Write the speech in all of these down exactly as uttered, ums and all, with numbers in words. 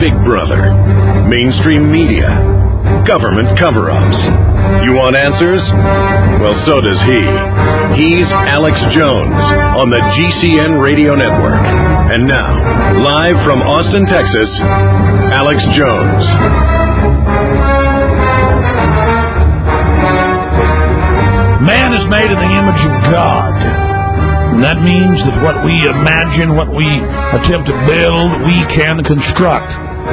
Big Brother, mainstream media, government cover-ups. You want answers? Well, so does he. He's Alex Jones on the G C N Radio Network. And now, live from Austin, Texas, Alex Jones. Man is made in the image of God. And that means that what we imagine, what we attempt to build, we can construct.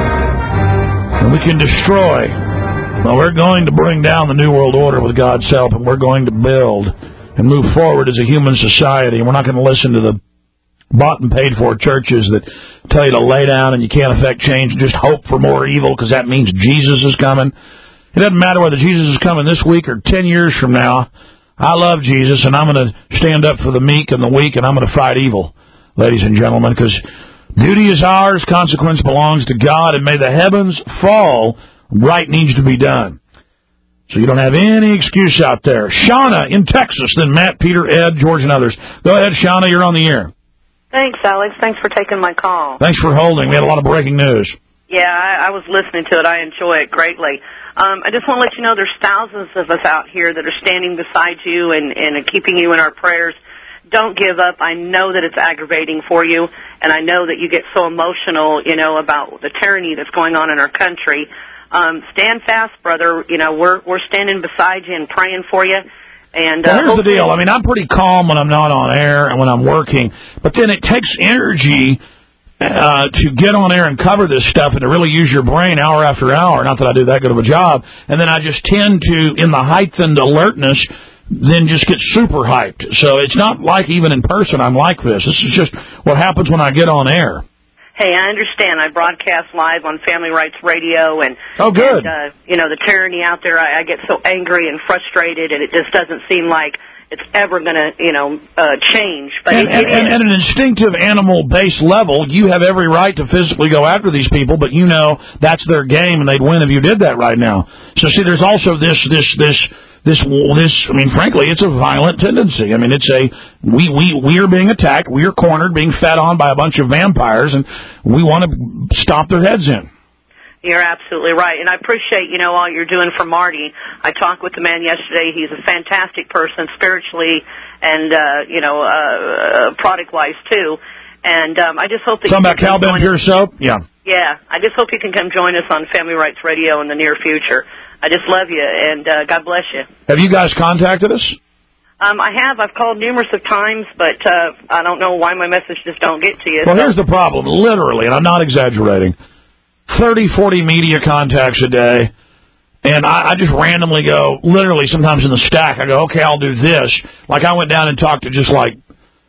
And we can destroy. Well, we're going to bring down the New World Order with God's help, and we're going to build and move forward as a human society. And we're not going to listen to the bought and paid for churches that tell you to lay down and you can't affect change and just hope for more evil because that means Jesus is coming. It doesn't matter whether Jesus is coming this week or ten years from now. I love Jesus, and I'm going to stand up for the meek and the weak, and I'm going to fight evil, ladies and gentlemen, because beauty is ours, consequence belongs to God, and may the heavens fall. Right needs to be done. So you don't have any excuse out there. Shauna in Texas, then Matt, Peter, Ed, George, and others. Go ahead, Shauna, you're on the air. Thanks, Alex. Thanks for taking my call. Thanks for holding. We had a lot of breaking news. Yeah, I, I was listening to it. I enjoy it greatly. Um, I just want to let you know there's thousands of us out here that are standing beside you and, and keeping you in our prayers. Don't give up. I know that it's aggravating for you, and I know that you get so emotional, you know, about the tyranny that's going on in our country. Um, stand fast, brother. You know, we're we're standing beside you and praying for you. And uh, well, here's the deal. I mean, I'm pretty calm when I'm not on air and when I'm working, but then it takes energy uh, to get on air and cover this stuff and to really use your brain hour after hour. Not that I do that good of a job. And then I just tend to, in the heightened alertness, then just get super hyped. So it's not like even in person I'm like this. This is just what happens when I get on air. Hey, I understand. I broadcast live on Family Rights Radio, and oh, good. And, uh, you know, the tyranny out there. I, I get so angry and frustrated, and it just doesn't seem like it's ever going to, you know, uh, change. But and, it, it and, and at an instinctive animal-based level, you have every right to physically go after these people, but you know that's their game, and they'd win if you did that right now. So, see, there's also this, this, this. This, this, I mean, frankly, it's a violent tendency. I mean, it's a, we, we, we are being attacked, we are cornered, being fed on by a bunch of vampires, and we want to stomp their heads in. You're absolutely right, and I appreciate, you know, all you're doing for Marty. I talked with the man yesterday. He's a fantastic person, spiritually and, uh, you know, uh, product-wise, too. And um, I just hope that Talking you about Calvin Pure Soap? Yeah. Yeah, I just hope you can come join us on Family Rights Radio in the near future. I just love you, and uh, God bless you. Have you guys contacted us? Um, I have. I've called numerous of times, but uh, I don't know why my messages don't get to you. Well, so. Here's the problem. Literally, and I'm not exaggerating, thirty, forty media contacts a day, and I, I just randomly go, literally sometimes in the stack, I go, okay, I'll do this. Like I went down and talked to just like,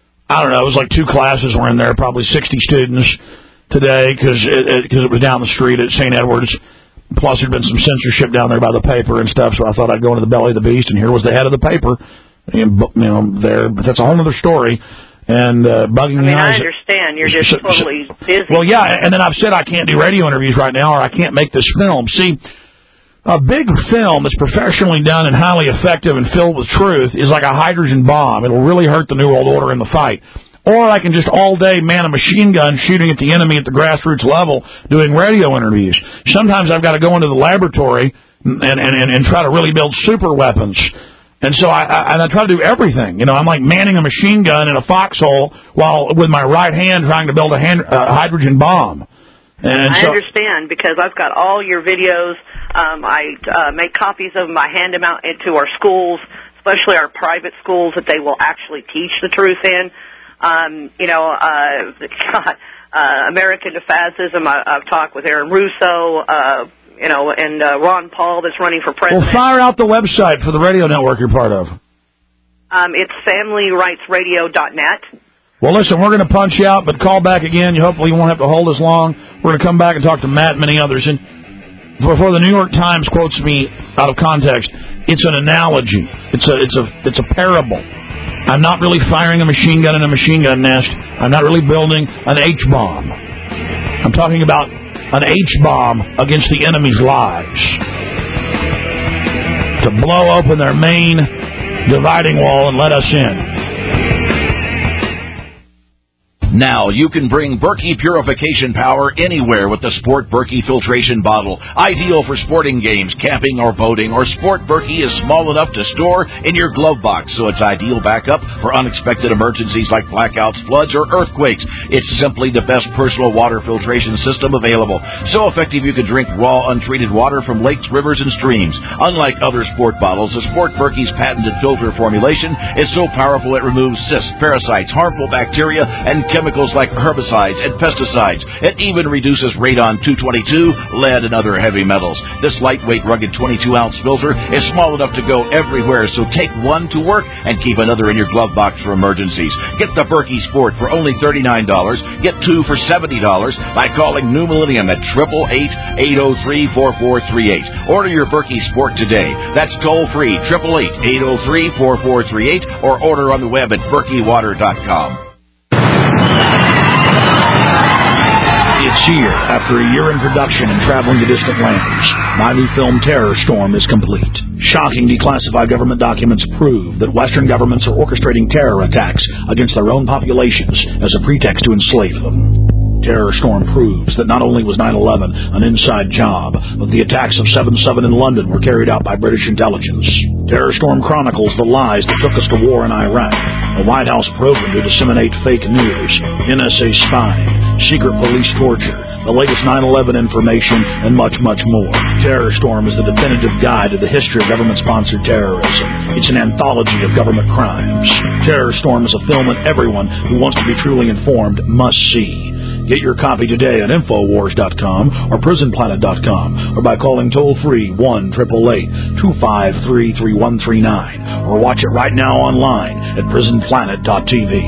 I don't know, it was like two classes were in there, probably sixty students today because it, it, it was down the street at Saint Edward's. Plus, there'd been some censorship down there by the paper and stuff, so I thought I'd go into the belly of the beast, and here was the head of the paper, and, you know, there. But that's a whole other story. And uh, bugging I mean, me I understand. You're just so, totally so, busy. Well, yeah, and then I've said I can't do radio interviews right now, or I can't make this film. See, a big film that's professionally done and highly effective and filled with truth is like a hydrogen bomb. It'll really hurt the New World Order in the fight. Or I can just all day man a machine gun shooting at the enemy at the grassroots level doing radio interviews. Sometimes I've got to go into the laboratory and, and, and, and try to really build super weapons. And so I, I, and I try to do everything. You know, I'm like manning a machine gun in a foxhole while with my right hand trying to build a hand, uh, hydrogen bomb. And I so, understand because I've got all your videos. Um, I uh, make copies of them. I hand them out into our schools, especially our private schools that they will actually teach the truth in. Um, you know, uh, God, uh, American to Fascism. I, I've talked with Aaron Russo, uh, you know, and uh, Ron Paul that's running for president. Well, fire out the website for the radio network you're part of. Um, it's family rights radio dot net. Well, listen, we're going to punch you out, but call back again. You hopefully you won't have to hold us long. We're going to come back and talk to Matt and many others. And before the New York Times quotes me out of context, it's an analogy. It's a, it's a, it's a parable. I'm not really firing a machine gun in a machine gun nest. I'm not really building an H-bomb. I'm talking about an H-bomb against the enemy's lives. To blow open their main dividing wall and let us in. Now you can bring Berkey purification power anywhere with the Sport Berkey filtration bottle. Ideal for sporting games, camping, or boating. Or Sport Berkey is small enough to store in your glove box, so it's ideal backup for unexpected emergencies like blackouts, floods, or earthquakes. It's simply the best personal water filtration system available. So effective you can drink raw, untreated water from lakes, rivers, and streams. Unlike other sport bottles, the Sport Berkey's patented filter formulation is so powerful it removes cysts, parasites, harmful bacteria, and chemicals like herbicides and pesticides. It even reduces radon two twenty-two, lead, and other heavy metals. This lightweight, rugged twenty-two ounce filter is small enough to go everywhere, so take one to work and keep another in your glove box for emergencies. Get the Berkey Sport for only thirty-nine dollars. Get two for seventy dollars by calling New Millennium at eight eight eight, eight oh three, four four three eight. Order your Berkey Sport today. That's toll-free, eight eight eight, eight oh three, four four three eight, or order on the web at berkey water dot com. It's here. After a year in production and traveling to distant lands, my new film Terror Storm is complete. Shocking declassified government documents prove that Western governments are orchestrating terror attacks against their own populations as a pretext to enslave them. Terror Storm proves that not only was nine eleven an inside job, but the attacks of seven seven in London were carried out by British intelligence. Terror Storm chronicles the lies that took us to war in Iraq, the White House program to disseminate fake news, N S A spying, secret police torture, the latest nine eleven information, and much, much more. Terror Storm is the definitive guide to the history of government-sponsored terrorism. It's an anthology of government crimes. Terror Storm is a film that everyone who wants to be truly informed must see. Get your copy today at infowars dot com or prison planet dot com, or by calling toll-free one eight eight eight, two five three, three one three nine, or watch it right now online at prison planet dot t v.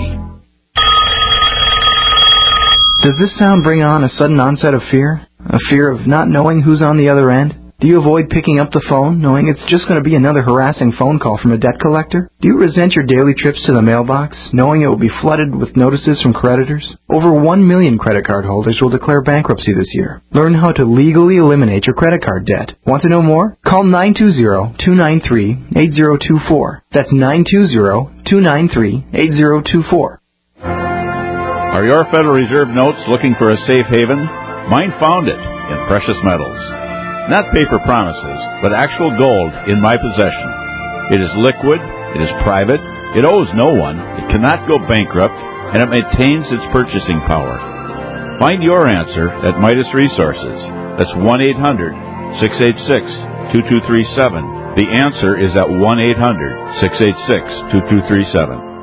Does this sound bring on a sudden onset of fear? A fear of not knowing who's on the other end? Do you avoid picking up the phone, knowing it's just going to be another harassing phone call from a debt collector? Do you resent your daily trips to the mailbox, knowing it will be flooded with notices from creditors? Over one million credit card holders will declare bankruptcy this year. Learn how to legally eliminate your credit card debt. Want to know more? Call nine two zero, two nine three, eight zero two four. That's nine two zero, two nine three, eight zero two four. Are your Federal Reserve notes looking for a safe haven? Mine found it in precious metals. Not paper promises, but actual gold in my possession. It is liquid, it is private, it owes no one, it cannot go bankrupt, and it maintains its purchasing power. Find your answer at Midas Resources. That's one eight hundred, six eight six, two two three seven. The answer is at one eight hundred, six eight six, two two three seven.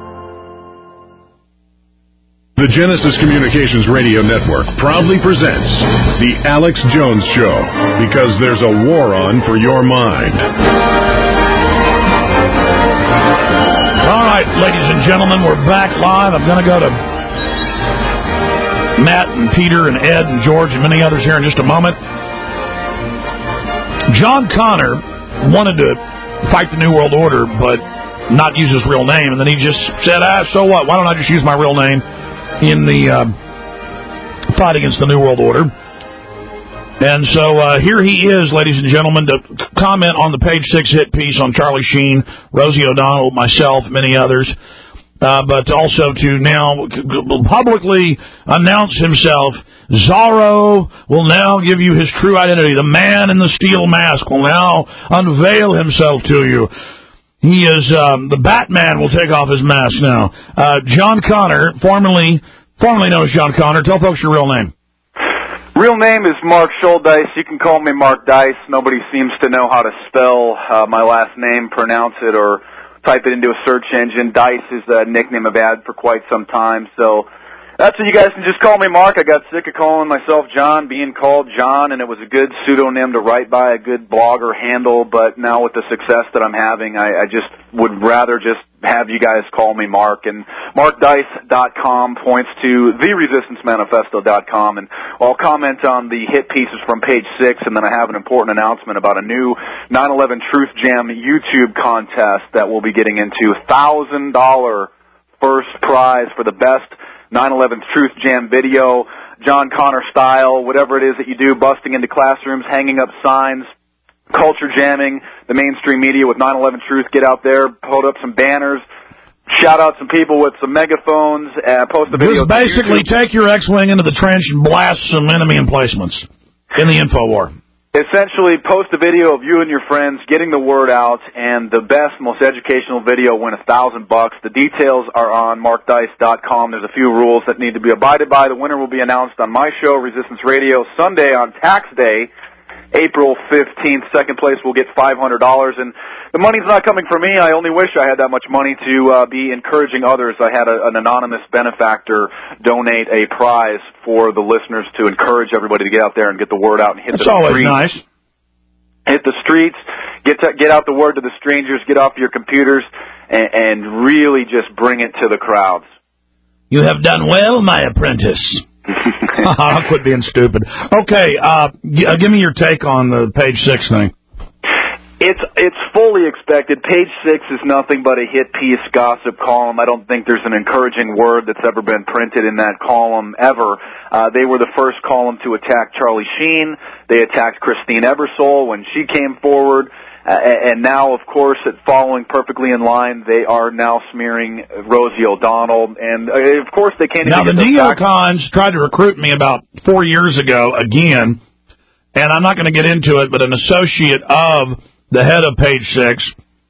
The Genesis Communications Radio Network proudly presents The Alex Jones Show, because there's a war on for your mind. All right, ladies and gentlemen, we're back live. I'm going to go to Matt and Peter and Ed and George and many others here in just a moment. John Connor wanted to fight the New World Order, but not use his real name, and then he just said, ah, so what? Why don't I just use my real name in the uh, fight against the New World Order? And so uh, here he is, ladies and gentlemen, to comment on the Page Six hit piece on Charlie Sheen, Rosie O'Donnell, myself, many others, uh, but also to now publicly announce himself. Zorro will now give you his true identity. The man in the steel mask will now unveil himself to you. He is, um, the Batman will take off his mask now. Uh, John Connor, formerly, formerly known as John Connor. Tell folks your real name. Real name is Mark Schuldice. You can call me Mark Dice. Nobody seems to know how to spell uh, my last name, pronounce it, or type it into a search engine. Dice is a nickname I've had for quite some time, so that's what you guys can just call me Mark. I got sick of calling myself John, being called John, and it was a good pseudonym to write by, a good blogger handle, but now with the success that I'm having, I, I just would rather just have you guys call me Mark. And mark dice dot com points to the resistance manifesto dot com, and I'll comment on the hit pieces from Page Six, and then I have an important announcement about a new nine eleven Truth Jam YouTube contest that we'll be getting into. one thousand dollars first prize for the best nine eleven Truth Jam video, John Connor style, whatever it is that you do, busting into classrooms, hanging up signs, culture jamming the mainstream media with nine eleven Truth. Get out there, hold up some banners, shout out some people with some megaphones, uh, post a video. Just basically take your X-Wing into the trench and blast some enemy emplacements in the info war. Essentially, post a video of you and your friends getting the word out, and the best, most educational video win a thousand bucks. The details are on mark dice dot com. There's a few rules that need to be abided by. The winner will be announced on my show, Resistance Radio, Sunday on Tax Day, April fifteenth. Second place will get five hundred dollars, and the money's not coming from me. I only wish I had that much money to uh, be encouraging others. I had a, an anonymous benefactor donate a prize for the listeners to encourage everybody to get out there and get the word out and hit That's the always streets. nice. Hit the streets, get to, get out the word to the strangers, get off your computers, and, and really just bring it to the crowds. You have done well, my apprentice. I'll quit being stupid. Okay, uh, g- uh, give me your take on the page six thing. It's it's fully expected. Page six is nothing but a hit piece gossip column. I don't think there's an encouraging word that's ever been printed in that column ever. Uh, they were the first column to attack Charlie Sheen. They attacked Christine Ebersole when she came forward. Uh, and now, of course, following perfectly in line, they are now smearing Rosie O'Donnell. And, uh, of course, they can't now, even the get the neocons tried to recruit me about four years ago again, and I'm not going to get into it, but an associate of the head of Page Six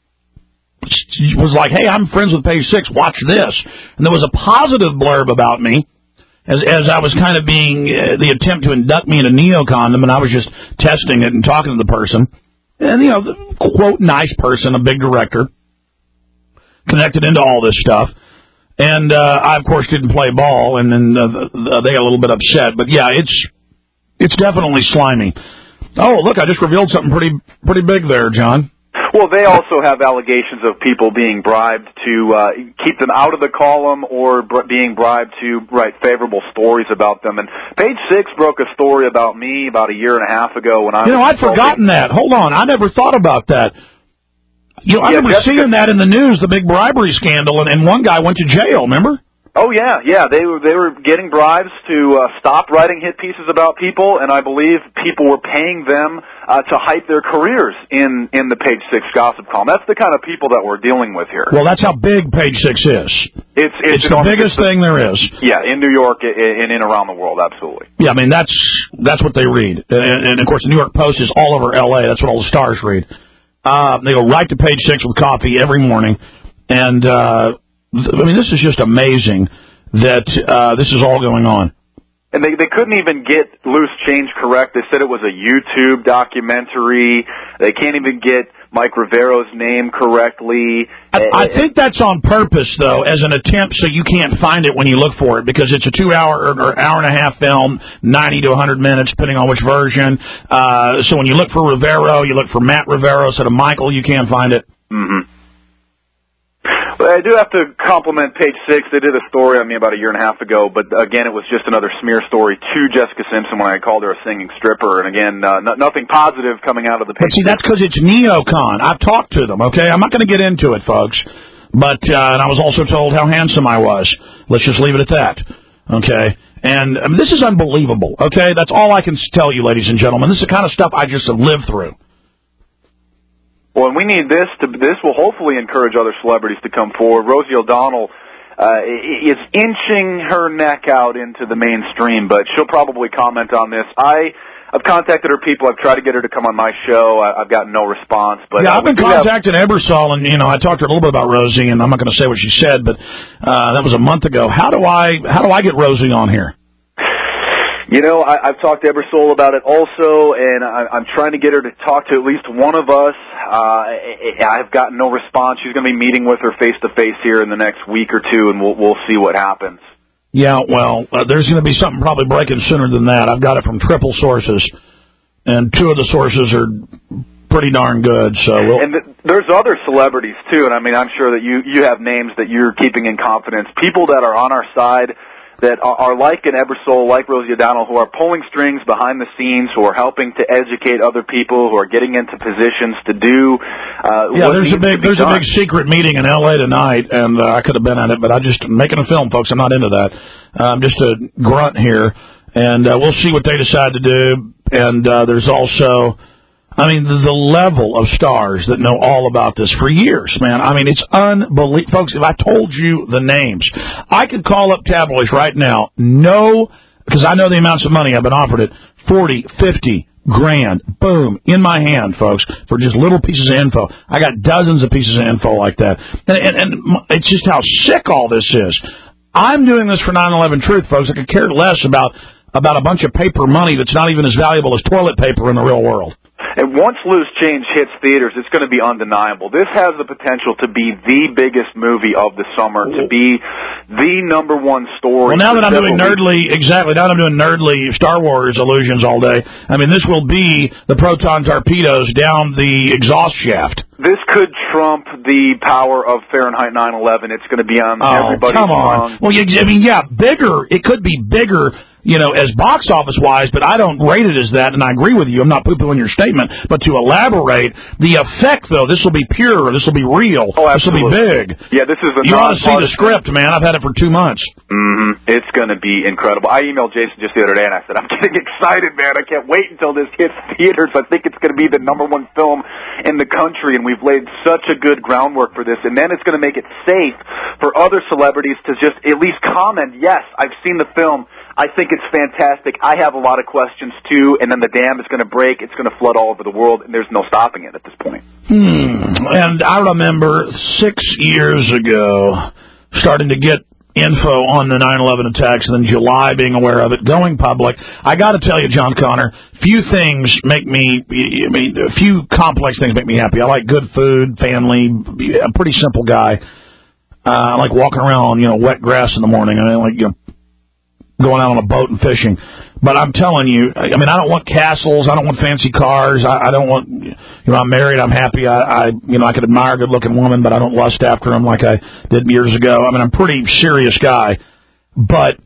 was like, hey, I'm friends with Page Six, watch this. And there was a positive blurb about me as as I was kind of being uh, the attempt to induct me into neocondom, and I was just testing it and talking to the person. And, you know, the, quote, nice person, a big director, connected into all this stuff. And uh, I, of course, didn't play ball, and then uh, the, they got a little bit upset. But, yeah, it's it's definitely slimy. Oh, look, I just revealed something pretty pretty big there, John. Well, they also have allegations of people being bribed to uh, keep them out of the column or br- being bribed to write favorable stories about them. And Page Six broke a story about me about a year and a half ago when I You know, was I'd forgotten that. Hold on. I never thought about that. You know, I Yeah, remember Jessica- seeing that in the news, the big bribery scandal, and, and one guy went to jail, remember? Oh yeah, yeah. They were they were getting bribes to uh, stop writing hit pieces about people, and I believe people were paying them uh, to hype their careers in in the Page Six gossip column. That's the kind of people that we're dealing with here. Well, that's how big Page Six is. It's it's, It's the biggest it's the, thing there is. Yeah, in New York and in around the world, absolutely. Yeah, I mean, that's that's what they read. And, and of course, the New York Post is all over L A. That's what all the stars read. Uh, they go right to Page Six with coffee every morning. And, uh, I mean, this is just amazing that uh, this is all going on. And they they couldn't even get Loose Change correct. They said it was a YouTube documentary. They can't even get Mike Rivero's name correctly. I, I think that's on purpose, though, as an attempt so you can't find it when you look for it, because it's a two-hour or hour and a half film, ninety to one hundred minutes, depending on which version. Uh, so when you look for Rivero, you look for Matt Rivero instead of Michael, you can't find it. Mm-hmm. But I do have to compliment Page Six. They did a story on me about a year and a half ago, but again, it was just another smear story to Jessica Simpson when I called her a singing stripper. And again, uh, no, nothing positive coming out of the Page But see, Six. that's because it's neocon. I've talked to them, okay? I'm not going to get into it, folks. But, uh, and I was also told how handsome I was. Let's just leave it at that, okay? And I mean, this is unbelievable, okay? That's all I can tell you, ladies and gentlemen. This is the kind of stuff I just have lived through. Well, and we need this to. This will hopefully encourage other celebrities to come forward. Rosie O'Donnell uh, is inching her neck out into the mainstream, but she'll probably comment on this. I, I've contacted her people. I've tried to get her to come on my show. I, I've gotten no response. But yeah, uh, I've been have, contacting Ebersole, and you know, I talked to her a little bit about Rosie, and I'm not going to say what she said, but uh, that was a month ago. How do I how do I get Rosie on here? You know, I, I've talked to Ebersole about it also, and I, I'm trying to get her to talk to at least one of us. Uh, I've gotten no response. She's going to be meeting with her face-to-face here in the next week or two, and we'll, we'll see what happens. Yeah, well, uh, there's going to be something probably breaking sooner than that. I've got it from triple sources, and two of the sources are pretty darn good. So, we'll... And th- there's other celebrities, too, and I mean, I'm sure that you, you have names that you're keeping in confidence, people that are on our side that are, are like an Ebersole, like Rosie O'Donnell, who are pulling strings behind the scenes, who are helping to educate other people, who are getting into positions to do uh, yeah, what there's a needs big to be there's done. a big secret meeting in L A tonight, and uh, I could have been at it, but I just making a film, folks. I'm not into that. I'm just a grunt here, and uh, we'll see what they decide to do. And uh, there's also I mean, the, the level of stars that know all about this for years, man. I mean, it's unbelievable. Folks, if I told you the names, I could call up tabloids right now, no, because I know the amounts of money I've been offered it, forty, fifty grand, boom, in my hand, folks, for just little pieces of info. I got dozens of pieces of info like that. And, and, and it's just how sick all this is. I'm doing this for nine eleven Truth, folks. I could care less about, about a bunch of paper money that's not even as valuable as toilet paper in the real world. And once Loose Change hits theaters, it's going to be undeniable. This has the potential to be the biggest movie of the summer, to be the number one story. Well, now that I'm doing nerdly, exactly, now that I'm doing nerdly Star Wars allusions all day, I mean, this will be the proton torpedoes down the exhaust shaft. This could trump the power of Fahrenheit nine eleven. It's going to be on oh, everybody's come on. tongue. Well, I mean, yeah, bigger. It could be bigger, you know, as box office wise, but I don't rate it as that, and I agree with you. I'm not poo-pooing your statement, but to elaborate, the effect, though, this will be pure, this will be real, oh, this will be big. Yeah, this is a You ought to see the script, man. I've had it for two months. Mm-hmm. It's going to be incredible. I emailed Jason just the other day, and I said, I'm getting excited, man. I can't wait until this hits theaters. I think it's going to be the number one film in the country, and we've laid such a good groundwork for this, and then it's going to make it safe for other celebrities to just at least comment, yes, I've seen the film, I think it's fantastic, I have a lot of questions too, and then the dam is going to break, it's going to flood all over the world, and there's no stopping it at this point. Hmm. And I remember six years ago starting to get info on the nine eleven attacks, and then July being aware of it, going public. I got to tell you, John Connor, few things make me, I mean, a few complex things make me happy. I like good food, family, a pretty simple guy. Uh, I like walking around on, you know, wet grass in the morning. I like, you know, going out on a boat and fishing. But I'm telling you, I mean, I don't want castles. I don't want fancy cars. I, I don't want, you know, I'm married. I'm happy. I, I, you know, I could admire a good-looking woman, but I don't lust after them like I did years ago. I mean, I'm a pretty serious guy. But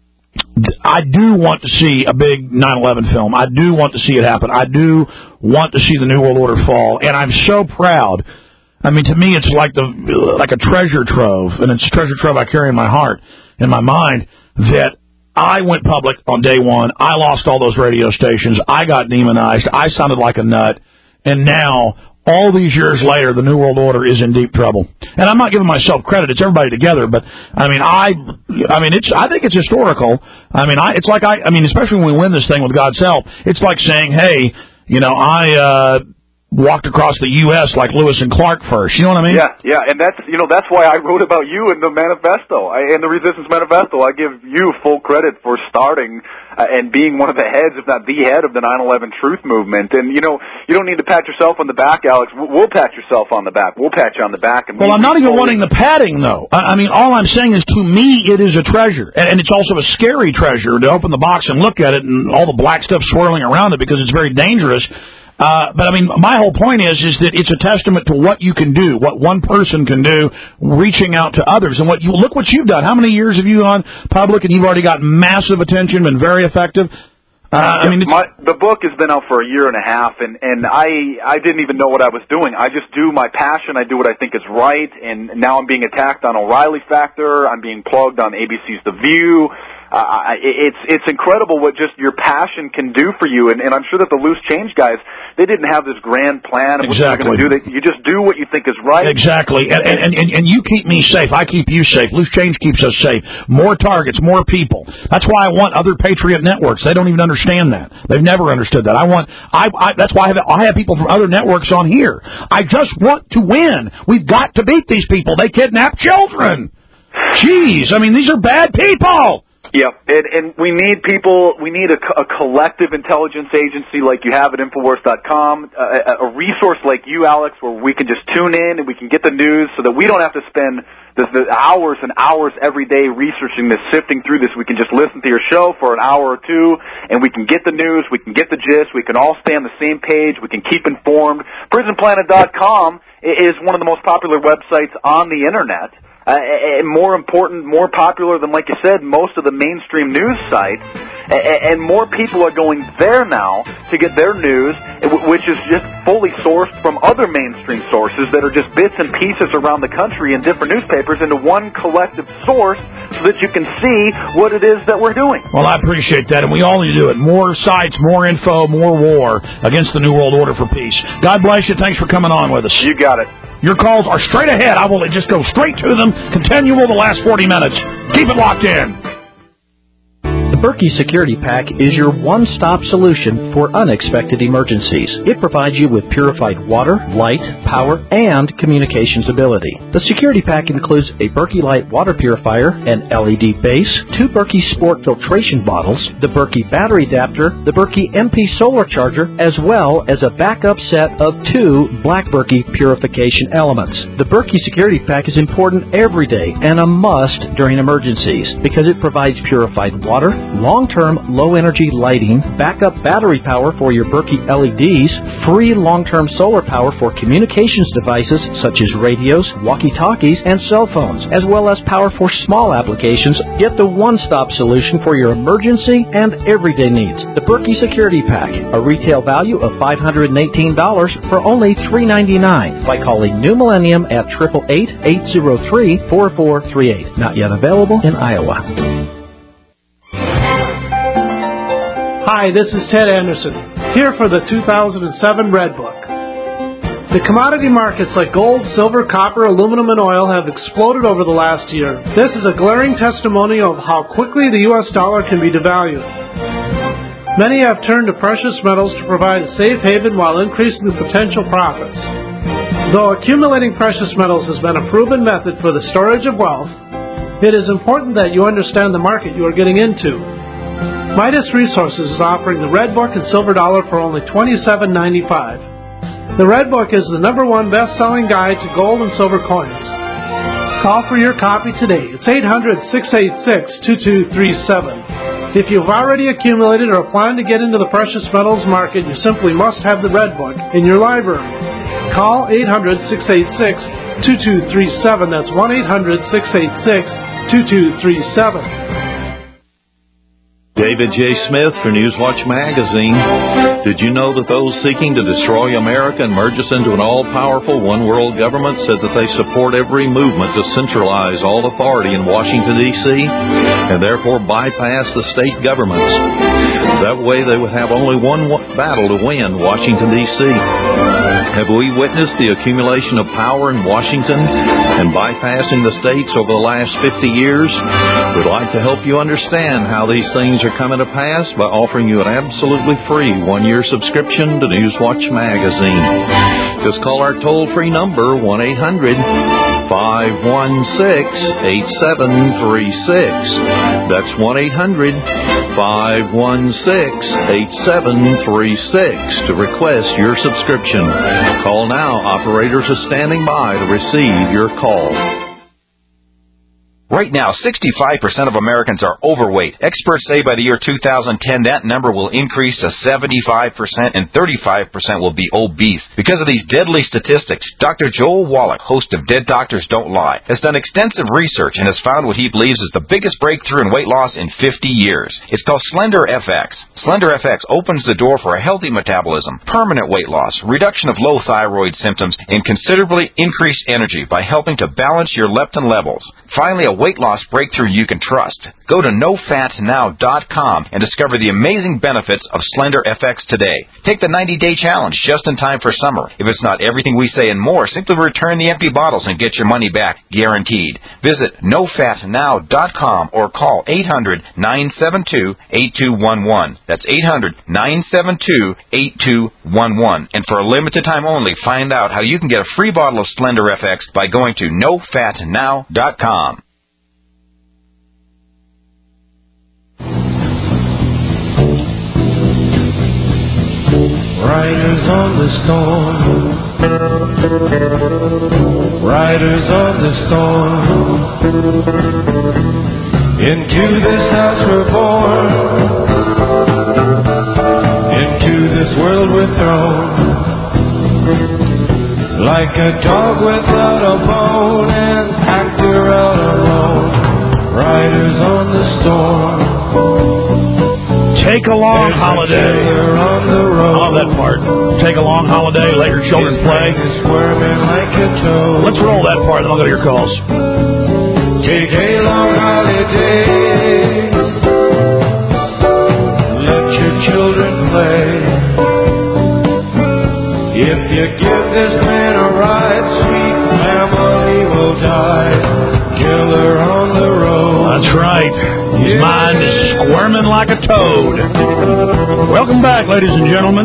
I do want to see a big nine eleven film. I do want to see it happen. I do want to see the New World Order fall. And I'm so proud. I mean, to me, it's like the like a treasure trove, and it's a treasure trove I carry in my heart, in my mind, that I went public on day one. I lost all those radio stations. I got demonized. I sounded like a nut. And now, all these years later, the New World Order is in deep trouble. And I'm not giving myself credit. It's everybody together. But, I mean, I I mean, it's I think it's historical. I mean, I, it's like, I, I mean, especially when we win this thing with God's help, it's like saying, hey, you know, I... uh walked across the U S like Lewis and Clark first. You know what I mean? Yeah, yeah, and that's, you know, that's why I wrote about you in the manifesto, I, in the Resistance Manifesto. I give you full credit for starting uh, and being one of the heads, if not the head, of the nine eleven Truth Movement. And, you know, you don't need to pat yourself on the back, Alex. We'll pat yourself on the back. We'll pat you on the back. And well, we, I'm not we even wanting the patting, though. I, I mean, all I'm saying is, to me, it is a treasure. And, and it's also a scary treasure to open the box and look at it and all the black stuff swirling around it, because it's very dangerous. Uh, but I mean, my whole point is, is that it's a testament to what you can do, what one person can do, reaching out to others. And what you, look what you've done. How many years have you gone public, and you've already got massive attention, been very effective? Uh, I mean, my, the book has been out for a year and a half, and, and I, I didn't even know what I was doing. I just do my passion. I do what I think is right. And now I'm being attacked on O'Reilly Factor. I'm being plugged on A B C's The View. Uh, it's it's incredible what just your passion can do for you, and, and I'm sure that the Loose Change guys, they didn't have this grand plan of what exactly. they're going to do. They, you just do what you think is right. Exactly, and, and and and you keep me safe. I keep you safe. Loose Change keeps us safe. More targets, more people. That's why I want other Patriot networks. They don't even understand that. They've never understood that. I want. I. I that's why I have. I have people from other networks on here. I just want to win. We've got to beat these people. They kidnap children. Jeez, I mean, these are bad people. Yeah, and, and we need people, we need a, a collective intelligence agency like you have at Infowars dot com, a, a resource like you, Alex, where we can just tune in and we can get the news so that we don't have to spend the, the hours and hours every day researching this, sifting through this. We can just listen to your show for an hour or two, and we can get the news, we can get the gist, we can all stay on the same page, we can keep informed. Prison Planet dot com is one of the most popular websites on the Internet. Uh, and more important, more popular than, like you said, most of the mainstream news sites. and, and more people are going there now to get their news, which is just fully sourced from other mainstream sources that are just bits and pieces around the country in different newspapers into one collective source so that you can see what it is that we're doing. Well, I appreciate that, and we all need to do it. More sites, more info, more war against the New World Order for peace. God bless you. Thanks for coming on with us. You got it. Your calls are straight ahead. I will just go straight to them. Continual the last forty minutes. Keep it locked in. The Berkey Security Pack is your one-stop solution for unexpected emergencies. It provides you with purified water, light, power, and communications ability. The Security Pack includes a Berkey Light water purifier, an L E D base, two Berkey Sport filtration bottles, the Berkey battery adapter, the Berkey M P solar charger, as well as a backup set of two Black Berkey purification elements. The Berkey Security Pack is important every day and a must during emergencies because it provides purified water, long-term low-energy lighting, backup battery power for your Berkey L E Ds, free long-term solar power for communications devices such as radios, walkie-talkies, and cell phones, as well as power for small applications. Get the one-stop solution for your emergency and everyday needs. The Berkey Security Pack, a retail value of five hundred eighteen dollars for only three ninety-nine by calling New Millennium at eight eight eight, eight oh three, four four three eight. Not yet available in Iowa. Hi, this is Ted Anderson, here for the two thousand seven Red Book. The commodity markets like gold, silver, copper, aluminum, and oil have exploded over the last year. This is a glaring testimony of how quickly the U S dollar can be devalued. Many have turned to precious metals to provide a safe haven while increasing the potential profits. Though accumulating precious metals has been a proven method for the storage of wealth, it is important that you understand the market you are getting into. Midas Resources is offering the Red Book and Silver Dollar for only twenty-seven ninety-five. The Red Book is the number one best-selling guide to gold and silver coins. Call for your copy today. It's eight hundred, six eight six, two two three seven. If you've already accumulated or plan to get into the precious metals market, you simply must have the Red Book in your library. Call eight hundred, six eight six, two two three seven. That's one eight hundred, six eight six, two two three seven. David J. Smith for Newswatch Magazine. Did you know that those seeking to destroy America and merge us into an all-powerful one-world government said that they support every movement to centralize all authority in Washington, D C, and therefore bypass the state governments? That way they would have only one battle to win, Washington, D C. Have we witnessed the accumulation of power in Washington and bypassing the states over the last fifty years? We'd like to help you understand how these things are coming to pass by offering you an absolutely free one-year subscription to Newswatch Magazine. Just call our toll-free number, one eight hundred, five one six, eight seven three six. That's one eight hundred, five one six, eight seven three six to request your subscription. Call now. Operators are standing by to receive your call. Right now, sixty-five percent of Americans are overweight. Experts say by the year two thousand ten, that number will increase to seventy-five percent and thirty-five percent will be obese. Because of these deadly statistics, Doctor Joel Wallach, host of Dead Doctors Don't Lie, has done extensive research and has found what he believes is the biggest breakthrough in weight loss in fifty years. It's called Slender F X. Slender F X opens the door for a healthy metabolism, permanent weight loss, reduction of low thyroid symptoms, and considerably increased energy by helping to balance your leptin levels. Finally, a weight loss breakthrough you can trust. Go to no fat now dot com and discover the amazing benefits of Slender F X today. Take the ninety-day challenge just in time for summer. If it's not everything we say and more, simply return the empty bottles and get your money back, guaranteed. Visit no fat now dot com or call eight hundred, nine seven two, eight two one one. That's eight hundred, nine seven two, eight two one one. And for a limited time only, find out how you can get a free bottle of Slender F X by going to no fat now dot com. Riders on the storm, riders on the storm. Into this house we're born, into this world we're thrown. Like a dog without a bone, an actor out alone. Riders on the storm. Take a long holiday. I love that part. Take a long holiday, let your children play. Let's roll that part, and I'll go to your calls. Take a long holiday. Let your children play. If you give this man a ride, sweet family will die. Killer on the road. That's right. His mind is squirming like a toad. Welcome back, ladies and gentlemen.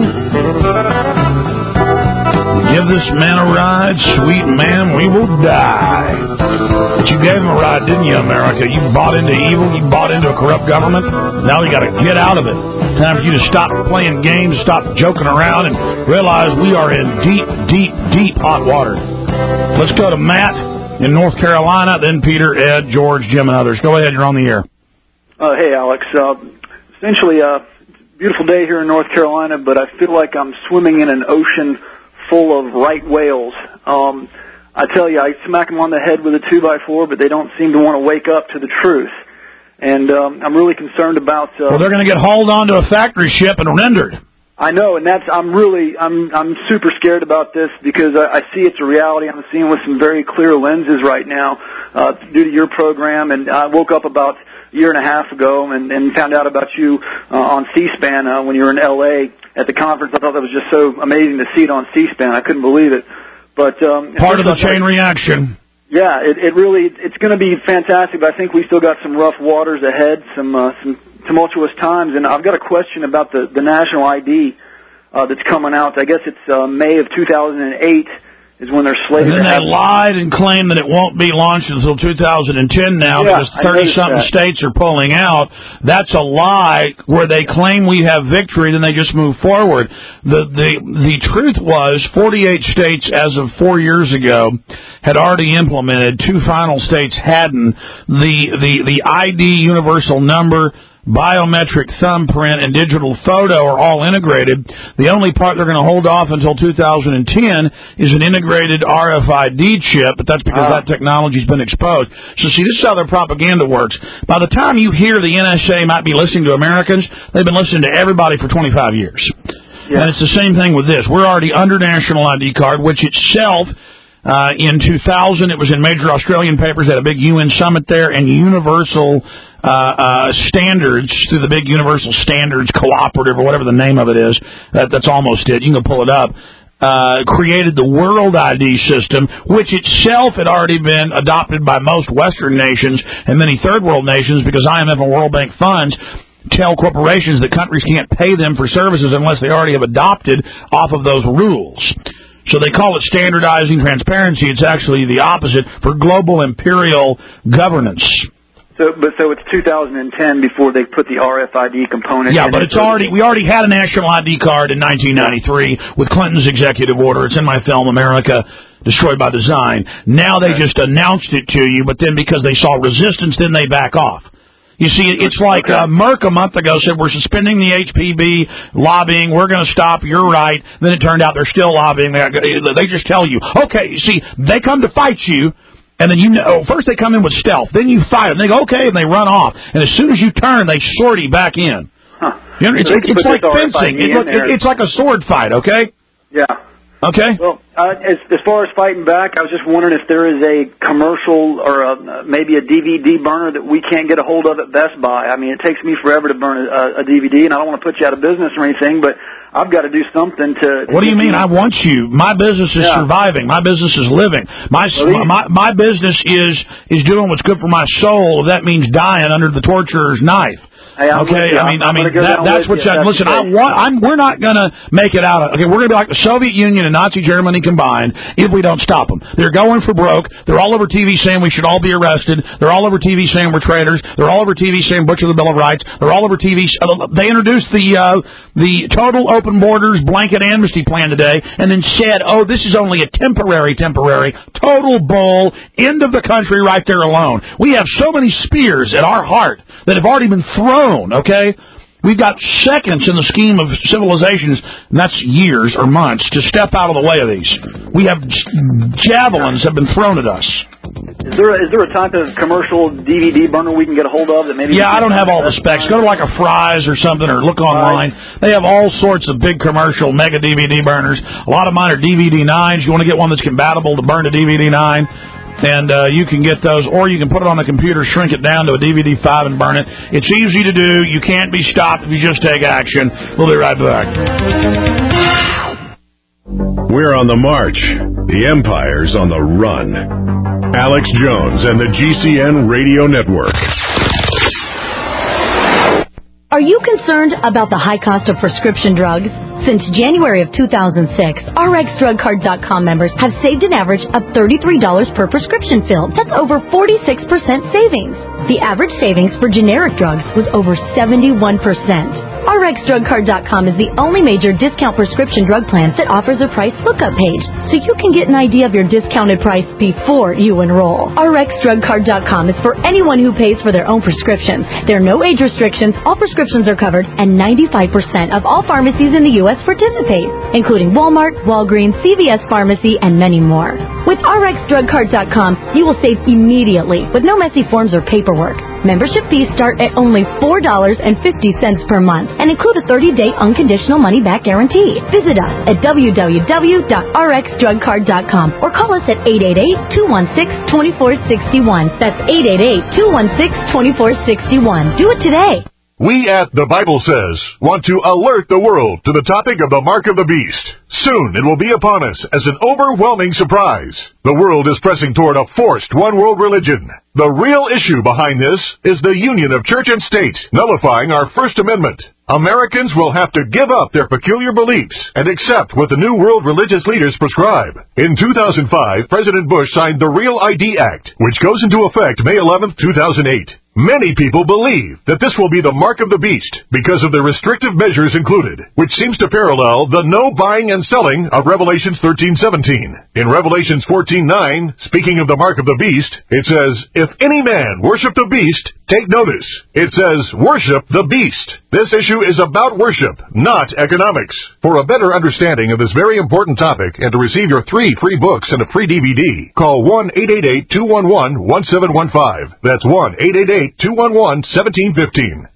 Give this man a ride, sweet man, we will die. But you gave him a ride, didn't you, America? You bought into evil, you bought into a corrupt government. Now you got to get out of it. Time for you to stop playing games, stop joking around, and realize we are in deep, deep, deep hot water. Let's go to Matt in North Carolina, then Peter, Ed, George, Jim, and others. Go ahead, you're on the air. Uh, hey, Alex. Uh, essentially, a uh, beautiful day here in North Carolina, but I feel like I'm swimming in an ocean full of right whales. Um, I tell you, I smack them on the head with a two by four, but they don't seem to want to wake up to the truth. And um, I'm really concerned about. Uh, well, they're going to get hauled onto a factory ship and rendered. I know, and that's I'm really I'm I'm super scared about this because I, I see it's a reality. I'm seeing with some very clear lenses right now uh, due to your program, and I woke up about a year and a half ago and, and found out about you uh, on C-SPAN uh, when you were in L A at the conference. I thought that was just so amazing to see it on C-SPAN. I couldn't believe it. But um, part of the chain reaction. Yeah, it, it really it's going to be fantastic. But I think we still got some rough waters ahead, some uh, some tumultuous times. And I've got a question about the the national I D uh, that's coming out. I guess it's uh, May of two thousand eight. Is when they're slated. And then to they have lied and claimed that it won't be launched until two thousand ten now yeah, because thirty-something states are pulling out. That's a lie where they claim we have victory, then they just move forward. The the the truth was forty-eight states as of four years ago had already implemented. Two final states hadn't. The, the, the I D universal number, biometric thumbprint, and digital photo are all integrated. The only part they're going to hold off until two thousand ten is an integrated R F I D chip, but that's because ah. that technology's been exposed. So see, this is how their propaganda works. By the time you hear the N S A might be listening to Americans, they've been listening to everybody for twenty-five years. Yeah. And it's the same thing with this. We're already under national I D card, which itself... Uh, in two thousand, it was in major Australian papers, had a big U N summit there, and universal uh, uh, standards through the big universal standards cooperative, or whatever the name of it is. That, that's almost it. You can pull it up. Uh, created the World I D system, which itself had already been adopted by most Western nations and many third world nations because I M F and World Bank funds tell corporations that countries can't pay them for services unless they already have adopted off of those rules. So they call it standardizing transparency. It's actually the opposite for global imperial governance. So, but so it's two thousand ten before they put the R F I D component. Yeah, in but it's already we already had a national I D card in nineteen ninety-three with Clinton's executive order. It's in my film America Destroyed by Design. Now they just announced it to you, but then because they saw resistance, then they back off. You see, it's like uh, Merck a month ago said, we're suspending the H P V lobbying, we're going to stop, you're right. Then it turned out they're still lobbying. They, they just tell you, okay, you see, they come to fight you, and then you know, first they come in with stealth, then you fight them, they go, okay, and they run off. And as soon as you turn, they sortie back in. Huh. You know, it's so it's, it's like fencing. It, look, it, it's like a sword fight, okay? Yeah. Okay. Well, uh, as as far as fighting back, I was just wondering if there is a commercial or a, maybe a D V D burner that we can't get a hold of at Best Buy. I mean, it takes me forever to burn a, a D V D, and I don't want to put you out of business or anything, but I've got to do something to... What do you mean? I want you. My business is yeah. surviving. My business is living. My, well, my my business is is doing what's good for my soul. That means dying under the torturer's knife. Hey, okay, I mean, I'm I mean, that, that's what you, you listen, I want, I'm, we're not gonna make it out of, okay, we're gonna be like the Soviet Union and Nazi Germany combined if we don't stop them. They're going for broke. They're all over T V saying we should all be arrested. They're all over T V saying we're traitors. They're all over T V saying butcher the Bill of Rights. They're all over T V, uh, they introduced the, uh, the total open borders blanket amnesty plan today and then said, oh, this is only a temporary, temporary, total bull, end of the country right there alone. We have so many spears at our heart that have already been thrown, okay? We've got seconds in the scheme of civilizations, and that's years or months, to step out of the way of these. We have javelins have been thrown at us. Is there a, is there a type of commercial D V D burner we can get a hold of that maybe? Yeah, I don't have all the specs. Go to like a Fry's or something, or look online. They have all sorts of big commercial mega D V D burners. A lot of mine are D V D nines. You want to get one that's compatible to burn a D V D nine, and uh, you can get those, or you can put it on the computer, shrink it down to a D V D five, and burn it. It's easy to do. You can't be stopped if you just take action. We'll be right back. We're on the march. The Empire's on the run. Alex Jones and the G C N Radio Network. Are you concerned about the high cost of prescription drugs? Since January of two thousand six, R X Drug Card dot com members have saved an average of thirty-three dollars per prescription filled. That's over forty-six percent savings. The average savings for generic drugs was over seventy-one percent. R X Drug Card dot com is the only major discount prescription drug plan that offers a price lookup page, so you can get an idea of your discounted price before you enroll. R X Drug Card dot com is for anyone who pays for their own prescriptions. There are no age restrictions, all prescriptions are covered, and ninety-five percent of all pharmacies in the U S participate, including Walmart, Walgreens, C V S Pharmacy, and many more. With R X Drug Card dot com, you will save immediately with no messy forms or paperwork. Membership fees start at only four dollars and fifty cents per month and include a thirty-day unconditional money-back guarantee. Visit us at w w w dot r x drug card dot com or call us at eight eight eight, two one six, two four six one. That's eight eight eight, two one six, two four six one. Do it today. We at The Bible Says want to alert the world to the topic of the mark of the beast. Soon it will be upon us as an overwhelming surprise. The world is pressing toward a forced one-world religion. The real issue behind this is the union of church and state, nullifying our First Amendment. Americans will have to give up their peculiar beliefs and accept what the new world religious leaders prescribe. In two thousand five, President Bush signed the Real I D Act, which goes into effect May eleventh, two thousand eight. Many people believe that this will be the mark of the beast because of the restrictive measures included, which seems to parallel the no buying and selling of Revelations thirteen seventeen. In Revelations fourteen nine, speaking of the mark of the beast, it says, "If any man worship the beast, take notice." It says, "Worship the beast." This issue is about worship, not economics. For a better understanding of this very important topic and to receive your three free books and a free D V D, call one eight eight eight, two one one, one seven one five. That's one eight eight eight, two one one, one seven one five.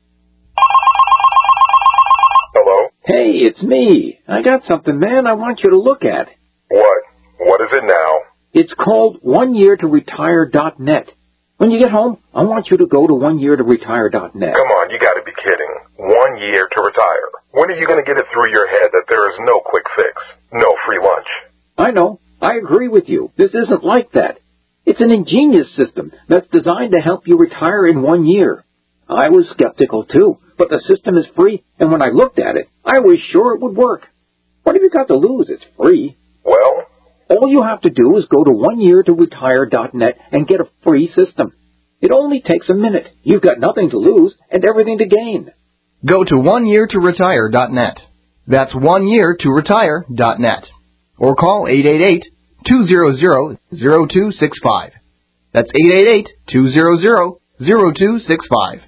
Hello? Hey, it's me. I got something, man, I want you to look at. What? What is it now? It's called one year to retire dot net. When you get home, I want you to go to one year to retire dot net. Come on, you gotta be kidding. One year to retire. When are you gonna get it through your head that there is no quick fix? No free lunch? I know. I agree with you. This isn't like that. It's an ingenious system that's designed to help you retire in one year. I was skeptical too, but the system is free, and when I looked at it, I was sure it would work. What have you got to lose? It's free. Well? All you have to do is go to one year to retire dot net and get a free system. It only takes a minute. You've got nothing to lose and everything to gain. Go to one year to retire dot net. That's one year to retire dot net. Or call eight eight eight, two hundred, zero two six five. That's eight eight eight, two hundred, zero two six five.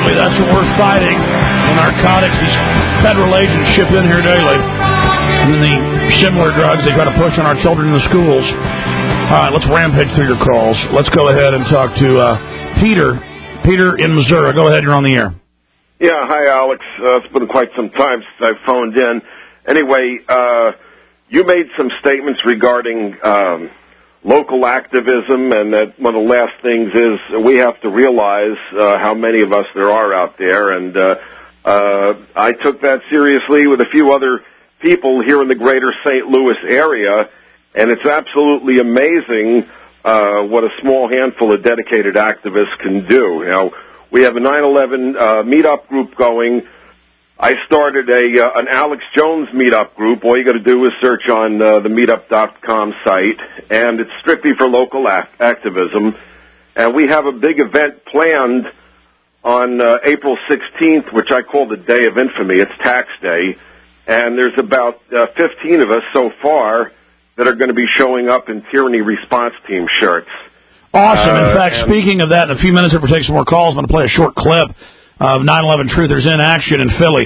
Absolutely. That's what we're fighting. The narcotics, these federal agents ship in here daily. And then the similar drugs they try to push on our children in the schools. All right, let's rampage through your calls. Let's go ahead and talk to uh, Peter. Peter in Missouri. Go ahead, you're on the air. Yeah, hi, Alex. Uh, it's been quite some time since I've phoned in. Anyway, uh, you made some statements regarding um, local activism, and that one of the last things is we have to realize uh, how many of us there are out there, and uh, uh, I took that seriously with a few other people here in the greater Saint Louis area, and it's absolutely amazing uh, what a small handful of dedicated activists can do. You know, we have a nine eleven uh, meetup group going. I started a uh, an Alex Jones meetup group. All you got to do is search on uh, the meetup dot com site, and it's strictly for local act- activism. And we have a big event planned on uh, April sixteenth, which I call the Day of Infamy. It's tax day, and there's about uh, fifteen of us so far that are going to be showing up in Tyranny Response Team shirts. Awesome. In Uh, fact, and- speaking of that, in a few minutes, if we take some more calls, I'm going to play a short clip of nine eleven Truthers in action in Philly.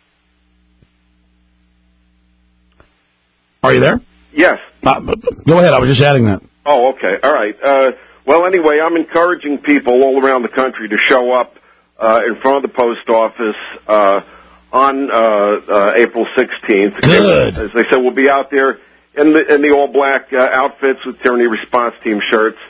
Are you there? Yes. Uh, go ahead. I was just adding that. Oh, okay. All right. Uh, well, anyway, I'm encouraging people all around the country to show up uh, in front of the post office uh, on uh, uh, April sixteenth. Good. As they said, we'll be out there in the in the all-black uh, outfits with Tyranny Response Team shirts,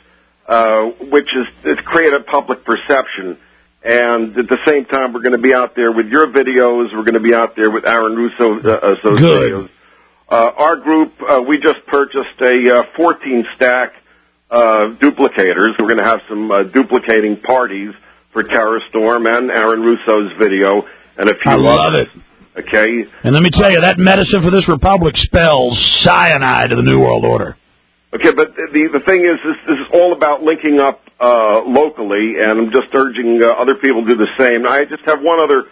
uh, which is it's created public perception. And at the same time, we're going to be out there with your videos. We're going to be out there with Aaron Russo uh, uh, those Good. videos. Uh, our group, uh, we just purchased a uh, fourteen stack uh, duplicators. We're going to have some uh, duplicating parties for Terror Storm and Aaron Russo's video and a few I love others. it. Okay? And let me tell you, that medicine for this republic spells cyanide to the New World Order. Okay, but the the thing is, this, this is all about linking up uh, locally, and I'm just urging uh, other people to do the same. I just have one other